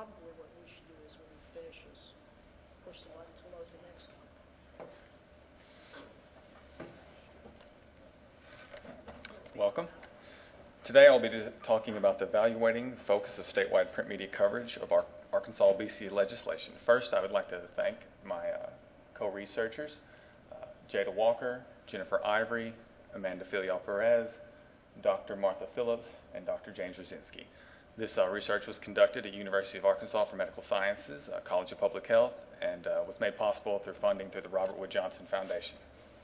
probably what we should do is when we finish is push the button to load the next one. Welcome. Today I'll be talking about evaluating the focus of statewide print media coverage of our Arkansas obesity legislation. First, I would like to thank my co-researchers, Jada Walker, Jennifer Ivory, Amanda Filial-Perez, Dr. Martha Phillips, and Dr. James Rosinski. This research was conducted at University of Arkansas for Medical Sciences, College of Public Health, and was made possible through funding through the Robert Wood Johnson Foundation.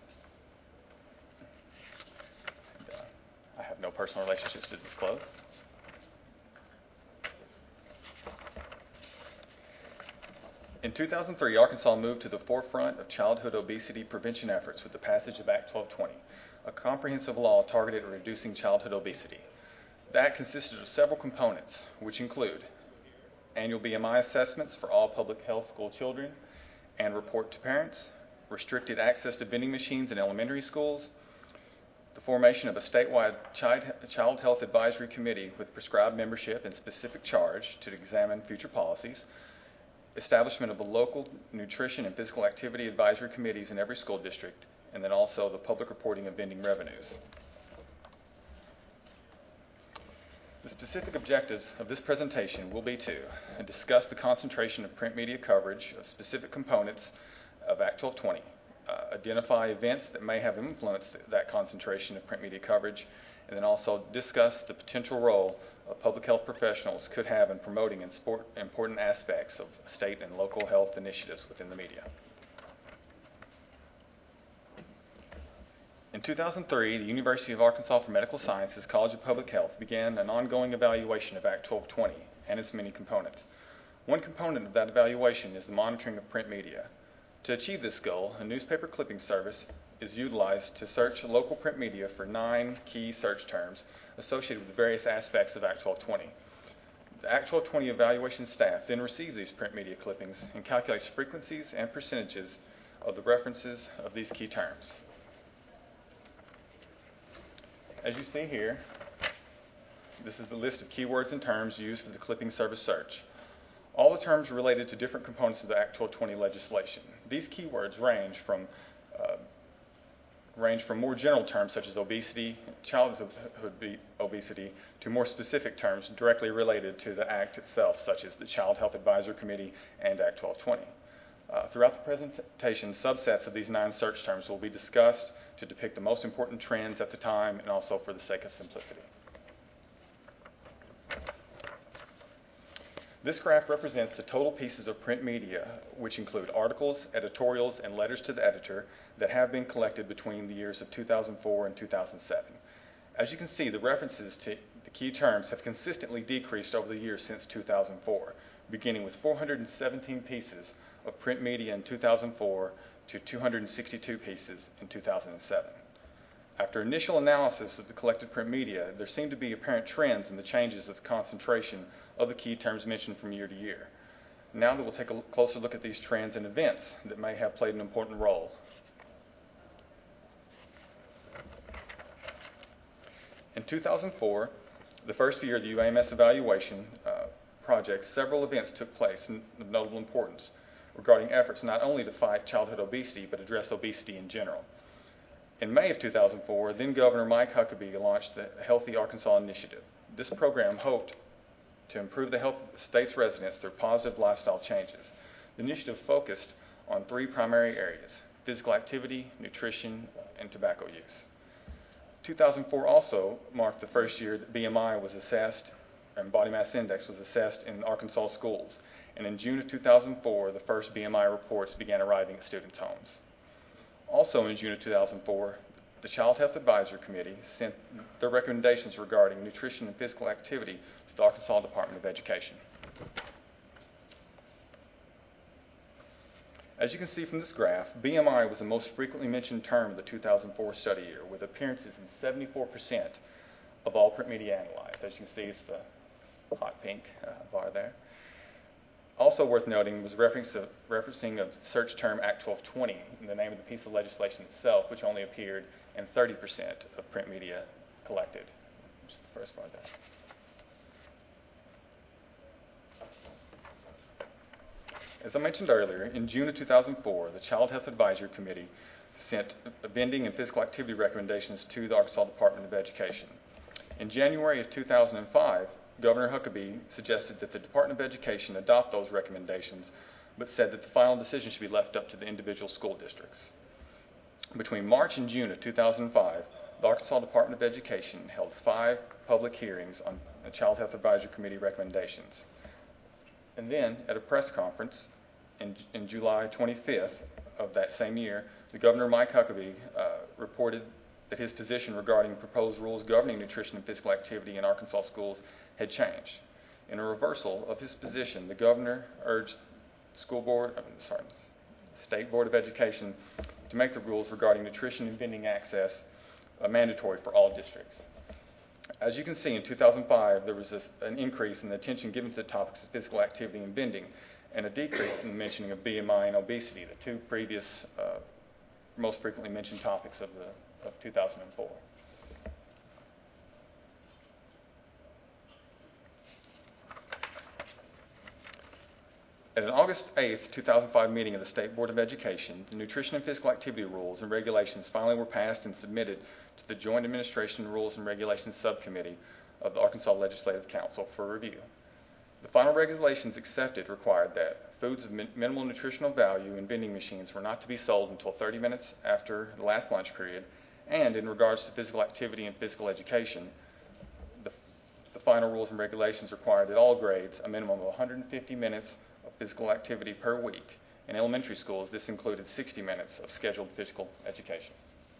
I have no personal relationships to disclose. In 2003, Arkansas moved to the forefront of childhood obesity prevention efforts with the passage of Act 1220, a comprehensive law targeted at reducing childhood obesity. The act consisted of several components, which include annual BMI assessments for all public health school children and report to parents, restricted access to vending machines in elementary schools, the formation of a statewide child health advisory committee with prescribed membership and specific charge to examine future policies, establishment of a local nutrition and physical activity advisory committees in every school district, and then also the public reporting of vending revenues. The specific objectives of this presentation will be to discuss the concentration of print media coverage of specific components of Act 1220, identify events that may have influenced that concentration of print media coverage, and then also discuss the potential role of public health professionals could have in promoting important aspects of state and local health initiatives within the media. In 2003, the University of Arkansas for Medical Sciences College of Public Health began an ongoing evaluation of Act 1220 and its many components. One component of that evaluation is the monitoring of print media. To achieve this goal, a newspaper clipping service is utilized to search local print media for 9 key search terms associated with various aspects of Act 1220. The Act 1220 evaluation staff then receives these print media clippings and calculates frequencies and percentages of the references of these key terms. As you see here, this is the list of keywords and terms used for the clipping service search. All the terms are related to different components of the Act 1220 legislation. These keywords range from more general terms such as obesity, childhood obesity, to more specific terms directly related to the Act itself, such as the Child Health Advisory Committee and Act 1220. Throughout the presentation, subsets of these 9 search terms will be discussed to depict the most important trends at the time and also for the sake of simplicity. This graph represents the total pieces of print media, which include articles, editorials, and letters to the editor that have been collected between the years of 2004 and 2007. As you can see, the references to the key terms have consistently decreased over the years since 2004, beginning with 417 pieces of print media in 2004 to 262 pieces in 2007. After initial analysis of the collected print media, there seemed to be apparent trends in the changes of the concentration of the key terms mentioned from year to year. Now that we'll take a closer look at these trends and events that may have played an important role. In 2004, the first year of the UAMS evaluation project, several events took place of notable importance regarding efforts not only to fight childhood obesity, but address obesity in general. In May of 2004, then Governor Mike Huckabee launched the Healthy Arkansas Initiative. This program hoped to improve the health of the state's residents through positive lifestyle changes. The initiative focused on 3 primary areas: physical activity, nutrition, and tobacco use. 2004 also marked the first year that BMI was assessed and body mass index was assessed in Arkansas schools. And in June of 2004, the first BMI reports began arriving at students' homes. Also in June of 2004, the Child Health Advisory Committee sent their recommendations regarding nutrition and physical activity to the Arkansas Department of Education. As you can see from this graph, BMI was the most frequently mentioned term of the 2004 study year, with appearances in 74% of all print media analyzed. As you can see, it's the hot pink bar there. Also worth noting was referencing of search term Act 1220, the name of the piece of legislation itself, which only appeared in 30% of print media collected, which is the first part there. As I mentioned earlier, in June of 2004, the Child Health Advisory Committee sent vending and physical activity recommendations to the Arkansas Department of Education. In January of 2005, Governor Huckabee suggested that the Department of Education adopt those recommendations, but said that the final decision should be left up to the individual school districts. Between March and June of 2005, the Arkansas Department of Education held 5 public hearings on the Child Health Advisory Committee recommendations. And then, at a press conference in July 25th of that same year, the Governor, Mike Huckabee, reported that his position regarding proposed rules governing nutrition and physical activity in Arkansas schools had changed. In a reversal of his position, the Governor urged State Board of Education to make the rules regarding nutrition and vending access mandatory for all districts. As you can see, in 2005, there was an increase in the attention given to the topics of physical activity and vending, and a decrease in the mentioning of BMI and obesity, the 2 previous most frequently mentioned topics of 2004. At an August 8th, 2005 meeting of the State Board of Education, the Nutrition and Physical Activity Rules and Regulations finally were passed and submitted to the Joint Administration Rules and Regulations Subcommittee of the Arkansas Legislative Council for review. The final regulations accepted required that foods of minimal nutritional value in vending machines were not to be sold until 30 minutes after the last lunch period, and in regards to physical activity and physical education, the final rules and regulations required that all grades a minimum of 150 minutes of physical activity per week. In elementary schools, this included 60 minutes of scheduled physical education.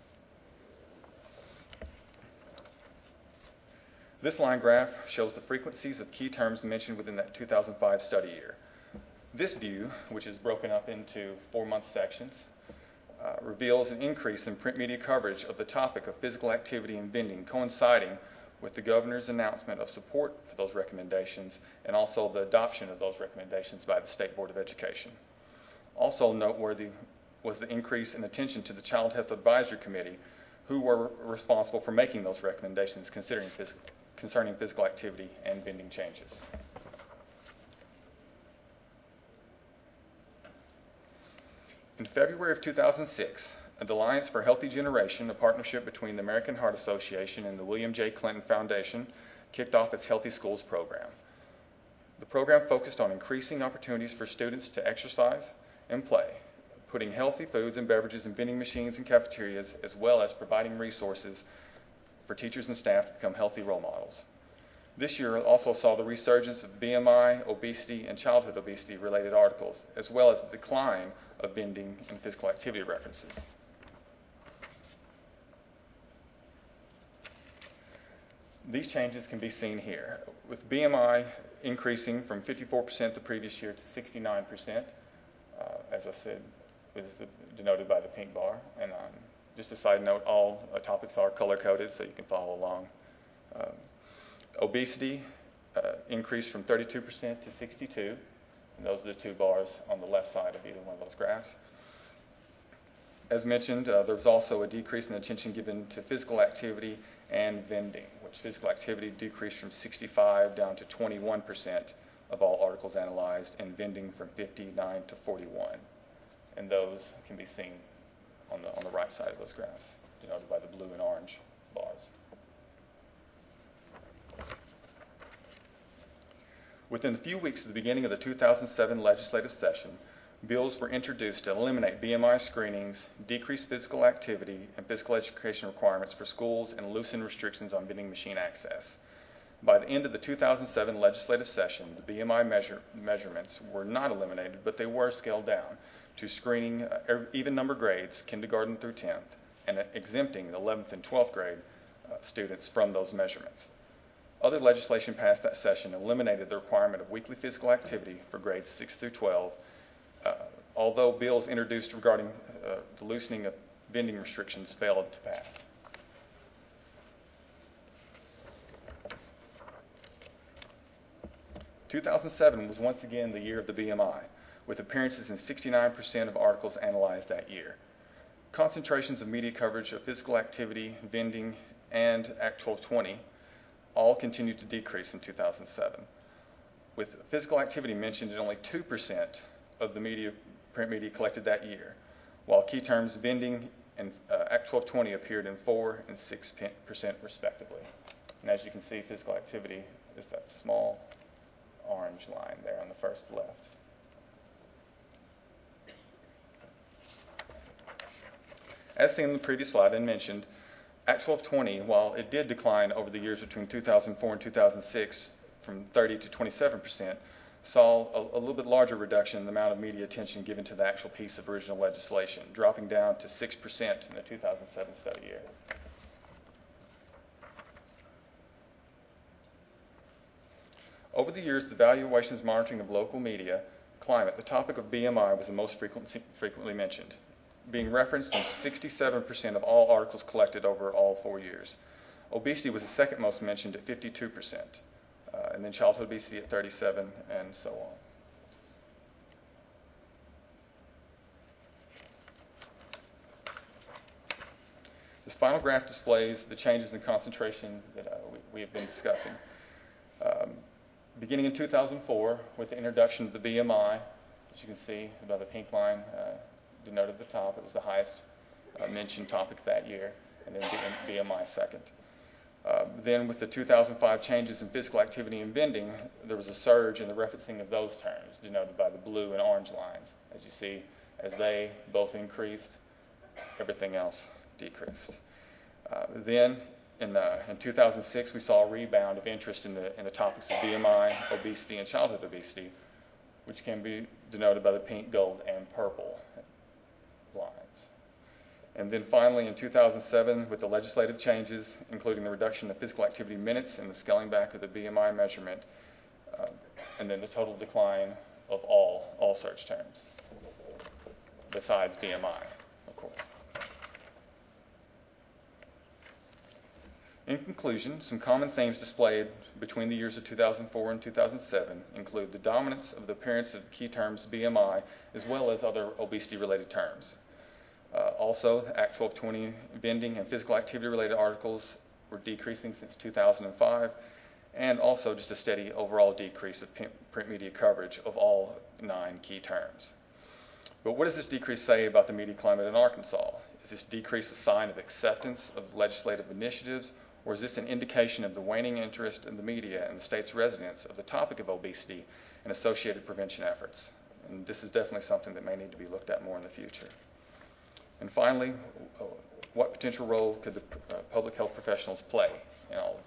This line graph shows the frequencies of key terms mentioned within that 2005 study year. This view, which is broken up into 4-month sections, reveals an increase in print media coverage of the topic of physical activity and vending, coinciding with the Governor's announcement of support for those recommendations and also the adoption of those recommendations by the State Board of Education. Also noteworthy was the increase in attention to the Child Health Advisory Committee, who were responsible for making those recommendations concerning physical activity and vending changes. In February of 2006, the Alliance for Healthy Generation, a partnership between the American Heart Association and the William J. Clinton Foundation, kicked off its Healthy Schools program. The program focused on increasing opportunities for students to exercise and play, putting healthy foods and beverages in vending machines and cafeterias, as well as providing resources for teachers and staff to become healthy role models. This year also saw the resurgence of BMI, obesity, and childhood obesity-related articles, as well as the decline of vending and physical activity references. These changes can be seen here, with BMI increasing from 54% the previous year to 69%, as I said, is denoted by the pink bar. And just a side note, all topics are color-coded, so you can follow along. Obesity increased from 32% to 62%, and those are the 2 bars on the left side of either one of those graphs. As mentioned, there was also a decrease in attention given to physical activity and vending, which physical activity decreased from 65% down to 21% of all articles analyzed, and vending from 59% to 41%. And those can be seen on the right side of those graphs, denoted by the blue and orange bars. Within a few weeks of the beginning of the 2007 legislative session, bills were introduced to eliminate BMI screenings, decrease physical activity and physical education requirements for schools, and loosen restrictions on vending machine access. By the end of the 2007 legislative session, the BMI measurements were not eliminated, but they were scaled down to screening even number grades, kindergarten through 10th, and exempting the 11th and 12th grade students from those measurements. Other legislation passed that session eliminated the requirement of weekly physical activity for grades 6 through 12, although bills introduced regarding the loosening of vending restrictions failed to pass. (2007) was once again the year of the BMI, with appearances in 69% of articles analyzed that year. Concentrations of media coverage of physical activity, vending, and Act 1220 all continued to decrease in 2007, with physical activity mentioned in only 2% of the print media collected that year, while key terms vending and Act 1220 appeared in 4 and 6% respectively. And as you can see, physical activity is that small orange line there on the first left. As seen in the previous slide and mentioned, Act 1220, while it did decline over the years between 2004 and 2006 from 30 to 27%, saw a little bit larger reduction in the amount of media attention given to the actual piece of original legislation, dropping down to 6% in the 2007 study year. Over the years, the Valuations Monitoring of Local Media Climate, the topic of BMI was the most frequently mentioned, being referenced in 67% of all articles collected over all 4 years. Obesity was the second most mentioned at 52%, and then childhood obesity at 37%, and so on. This final graph displays the changes in concentration that we have been discussing. Beginning in 2004, with the introduction of the BMI, as you can see above the pink line denoted at the top, it was the highest mentioned topic that year, and then BMI second. Then with the 2005 changes in physical activity and vending, there was a surge in the referencing of those terms, denoted by the blue and orange lines. As you see, as they both increased, everything else decreased. Then in 2006, we saw a rebound of interest in the topics of BMI, obesity, and childhood obesity, which can be denoted by the pink, gold, and purple lines. And then finally, in 2007, with the legislative changes, including the reduction of physical activity minutes and the scaling back of the BMI measurement, and then the total decline of all search terms, besides BMI, of course. In conclusion, some common themes displayed between the years of 2004 and 2007 include the dominance of the appearance of key terms BMI as well as other obesity-related terms. Also, Act 1220 vending and physical activity-related articles were decreasing since 2005, and also just a steady overall decrease of print media coverage of all 9 key terms. But what does this decrease say about the media climate in Arkansas? Is this decrease a sign of acceptance of legislative initiatives, or is this an indication of the waning interest in the media and the state's residents of the topic of obesity and associated prevention efforts? And this is definitely something that may need to be looked at more in the future. And finally, what potential role could the public health professionals play in all of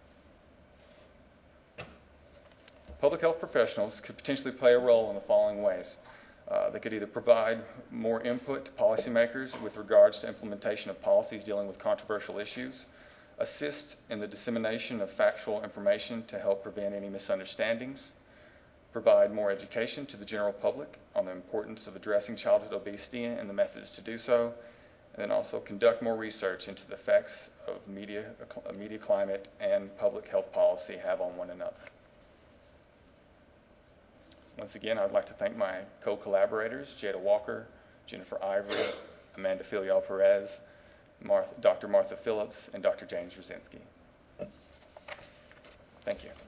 this? Public health professionals could potentially play a role in the following ways. They could either provide more input to policymakers with regards to implementation of policies dealing with controversial issues, assist in the dissemination of factual information to help prevent any misunderstandings, provide more education to the general public on the importance of addressing childhood obesity and the methods to do so, and then also conduct more research into the effects of media climate and public health policy have on one another. Once again, I'd like to thank my co-collaborators, Jada Walker, Jennifer Ivory, Amanda Filial-Perez, Dr. Martha Phillips, and Dr. James Rosinski. Thank you.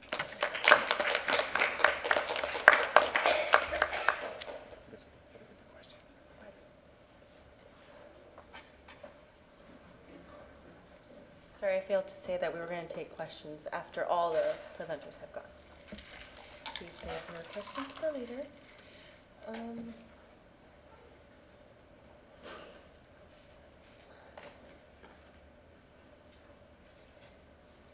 Sorry, I failed to say that we were going to take questions after all the presenters have gone. Please save your questions for later.